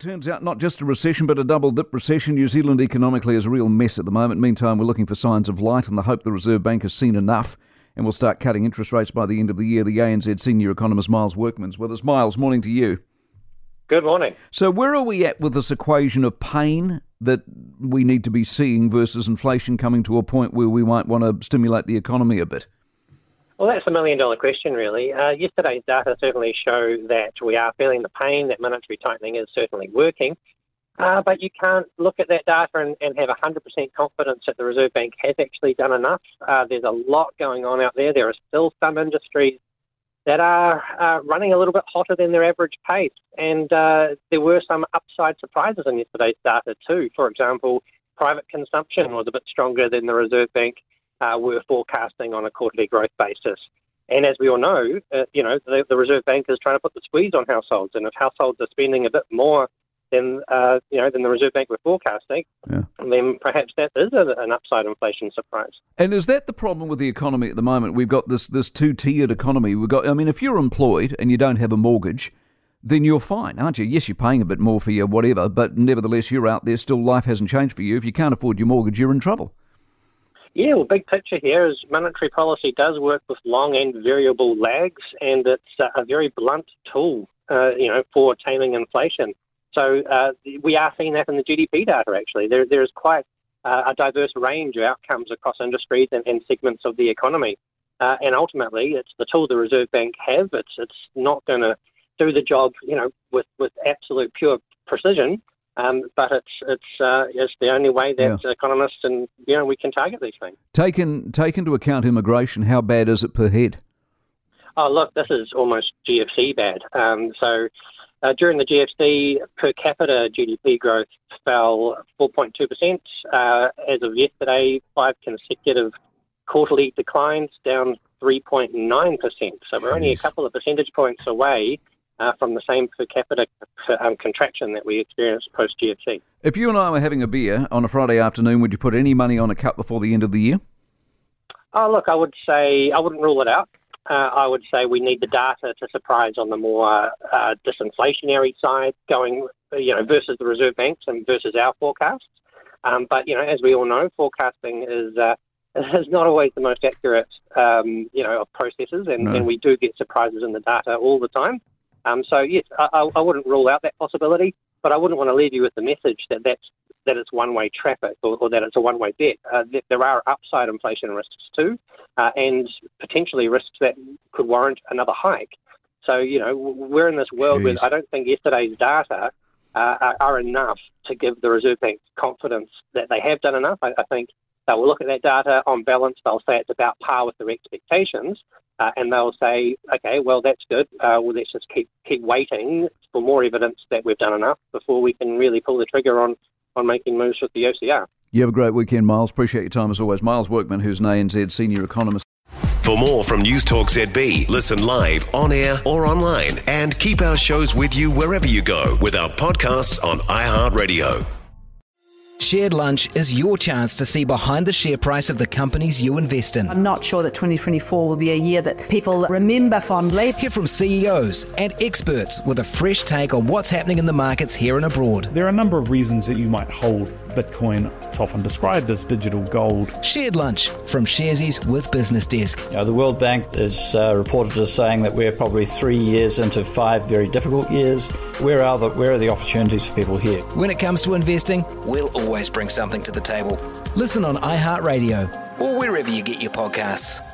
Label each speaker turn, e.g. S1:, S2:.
S1: Turns out not just a recession, but a double-dip recession. New Zealand economically is a real mess at the moment. Meantime, we're looking for signs of light and the hope the Reserve Bank has seen enough and will start cutting interest rates by the end of the year. The ANZ senior economist Miles Workman's with us. Miles, morning to you.
S2: Good morning.
S1: So where are we at with this equation of pain that we need to be seeing versus inflation coming to a point where we might want to stimulate the economy a bit?
S2: Well, that's the million-dollar question, really. Yesterday's data certainly show that we are feeling the pain, that monetary tightening is certainly working. But you can't look at that data and have 100% confidence that the Reserve Bank has actually done enough. There's a lot going on out there. There are still some industries that are running a little bit hotter than their average pace. And there were some upside surprises in yesterday's data too. For example, private consumption was a bit stronger than the Reserve Bank were forecasting on a quarterly growth basis. And as we all know, the Reserve Bank is trying to put the squeeze on households. And if households are spending a bit more than the Reserve Bank were forecasting, then perhaps that is an upside inflation surprise.
S1: And is that the problem with the economy at the moment? We've got this two-tiered economy. If you're employed and you don't have a mortgage, then you're fine, aren't you? Yes, you're paying a bit more for your whatever, but nevertheless, you're out there. Still, life hasn't changed for you. If you can't afford your mortgage, you're in trouble.
S2: Yeah, well, big picture here is monetary policy does work with long and variable lags, and it's a very blunt tool, for taming inflation. So we are seeing that in the GDP data, actually. There is quite a diverse range of outcomes across industries and segments of the economy. And ultimately, it's the tool the Reserve Bank have. It's not going to do the job, with absolute pure precision. But it's the only way that economists and we can target these things.
S1: Take into account immigration. How bad is it per head?
S2: Oh, look, this is almost GFC bad. During the GFC, per capita GDP growth fell 4.2%. As of yesterday, 5 consecutive quarterly declines, down 3.9%. So we're only a couple of percentage points away from the same per capita contraction that we experienced post-GFC.
S1: If you and I were having a beer on a Friday afternoon, would you put any money on a cup before the end of the year?
S2: Oh, look, I would say I wouldn't rule it out. I would say we need the data to surprise on the more disinflationary side going, versus the Reserve Banks and versus our forecasts. But, as we all know, forecasting is not always the most accurate, of processes, and we do get surprises in the data all the time. So, yes, I wouldn't rule out that possibility, but I wouldn't want to leave you with the message that it's one-way traffic or that it's a one-way bet. There are upside inflation risks too, and potentially risks that could warrant another hike. So, we're in this world where I don't think yesterday's data are enough to give the Reserve Bank confidence that they have done enough. I think they will look at that data on balance. They'll say it's about par with their expectations. And they'll say, okay, well, that's good. Let's just keep waiting for more evidence that we've done enough before we can really pull the trigger on making moves with the OCR.
S1: You have a great weekend, Miles. Appreciate your time as always. Miles Workman, who's an ANZ senior economist.
S3: For more from News Talk ZB, listen live, on air or online, and keep our shows with you wherever you go with our podcasts on iHeartRadio.
S4: Shared Lunch is your chance to see behind the share price of the companies you invest in.
S5: I'm not sure that 2024 will be a year that people remember fondly.
S4: Hear from CEOs and experts with a fresh take on what's happening in the markets here and abroad.
S6: There are a number of reasons that you might hold Bitcoin. It's often described as digital gold.
S4: Shared Lunch from Sharesies with Business Desk.
S7: The World Bank is reported as saying that we're probably 3 years into 5 very difficult years. Where are the opportunities for people here?
S4: When it comes to investing, we'll always bring something to the table. Listen on iHeartRadio or wherever you get your podcasts.